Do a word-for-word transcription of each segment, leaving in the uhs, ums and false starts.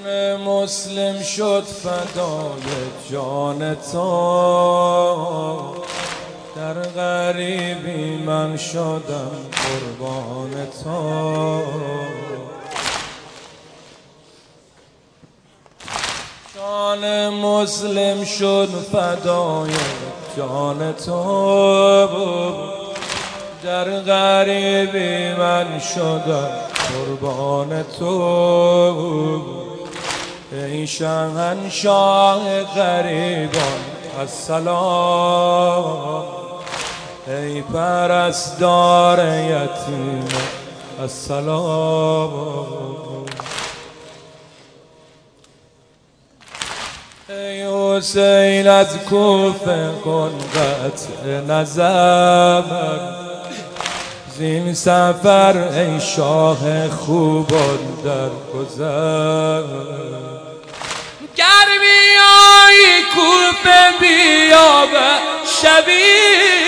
جان مسلم شد فدای جان تو، در غریبی من شدم قربان تو. جان مسلم شد فدای جان تو، در غریبی من شدم قربان تو. ای شاهنشاه غریبان السلام، ای پرستار یتیم السلام. ای حسین از کوفه کن قطع نظر، زین سفر ای شاه خوبان در گذر. گر بیایی کوفه بیا به شبی،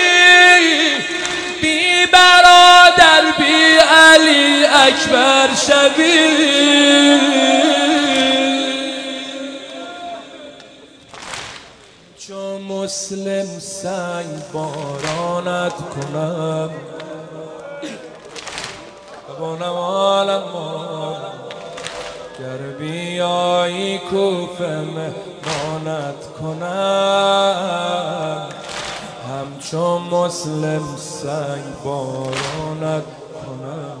بی برادر بی علی اکبر شبی. چو مسلم سنگ بارانت کنم، بانم عالم گر بیایی کوفه مهمانت کنم، همچو مسلم سنگ بارانت کنم.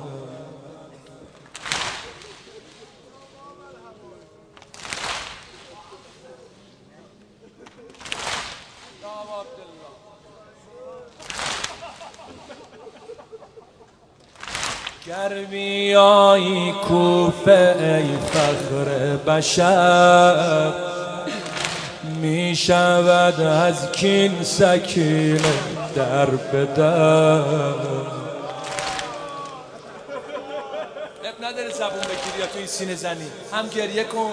گر بیایی کوفه ای فخر بشر، می شود از کین سکینه در به در. اب نداره زبون بگیری یا تو این سینه زنی، هم گریه کن.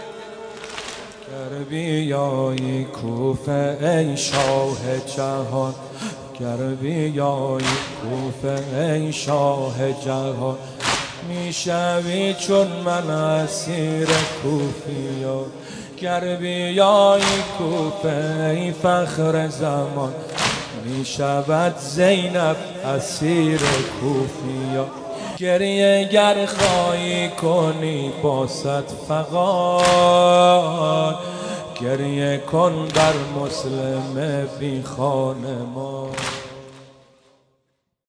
گر بیایی کوفه ای شاه جهان، گر بیایی کوفه ای شاه جهان، میشوی چون من اسیر کوفیان. گر بیایی کوفه ای فخر زمان، میشود زینب اسیر کوفیان. گریه گر خواهی کنی با صد فغان، گریه کن بر مسلم بی خانمان.